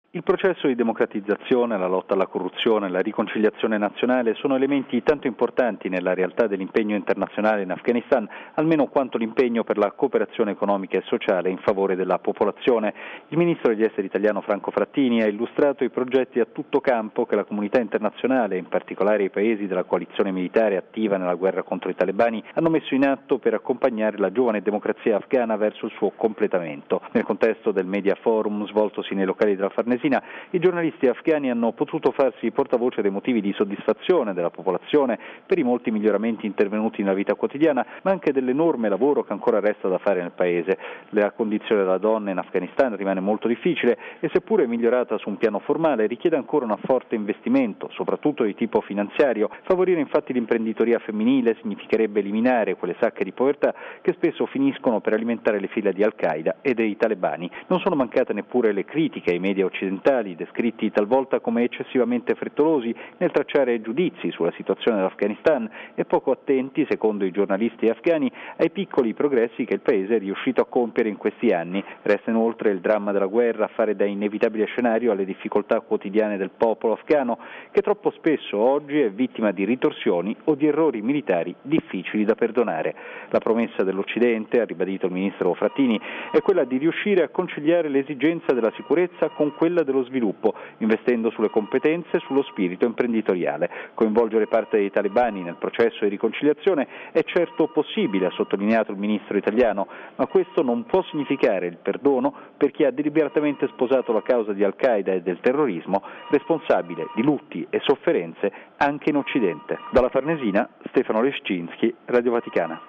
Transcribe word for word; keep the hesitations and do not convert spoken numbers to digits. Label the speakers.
Speaker 1: Il processo di democratizzazione, la lotta alla corruzione, la riconciliazione nazionale sono elementi tanto importanti nella realtà dell'impegno internazionale in Afghanistan, almeno quanto l'impegno per la cooperazione economica e sociale in favore della popolazione. Il ministro degli esteri italiano Franco Frattini ha illustrato i progetti a tutto campo che la comunità internazionale, in particolare i paesi della coalizione militare attiva nella guerra contro i talebani, hanno messo in atto per accompagnare la giovane democrazia afghana verso il suo completamento. Nel contesto del Media Forum svoltosi nei locali della Farnesina, i giornalisti afghani hanno potuto farsi portavoce dei motivi di soddisfazione della popolazione per i molti miglioramenti intervenuti nella vita quotidiana, ma anche dell'enorme lavoro che ancora resta da fare nel paese. La condizione della donna in Afghanistan rimane molto difficile e, seppure migliorata su un piano formale, richiede ancora un forte investimento, soprattutto di tipo finanziario. Favorire infatti l'imprenditoria femminile significherebbe eliminare quelle sacche di povertà che spesso finiscono per alimentare le fila di Al-Qaeda e dei talebani. Non sono mancate neppure le critiche ai media occidentali, descritti talvolta come eccessivamente frettolosi nel tracciare giudizi sulla situazione dell'Afghanistan e poco attenti, secondo i giornalisti afghani, ai piccoli progressi che il paese è riuscito a compiere in questi anni. Resta inoltre il dramma della guerra a fare da inevitabile scenario alle difficoltà quotidiane del popolo afghano, che troppo spesso oggi è vittima di ritorsioni o di errori militari difficili da perdonare. La promessa dell'Occidente, ha ribadito il ministro Frattini, è quella di riuscire a conciliare l'esigenza della sicurezza con quella dello sviluppo, investendo sulle competenze e sullo spirito imprenditoriale. Coinvolgere parte dei talebani nel processo di riconciliazione è certo possibile, ha sottolineato il ministro italiano, ma questo non può significare il perdono per chi ha deliberatamente sposato la causa di Al-Qaeda e del terrorismo, responsabile di lutti e sofferenze anche in Occidente. Dalla Farnesina, Stefano Leszczynski, Radio Vaticana.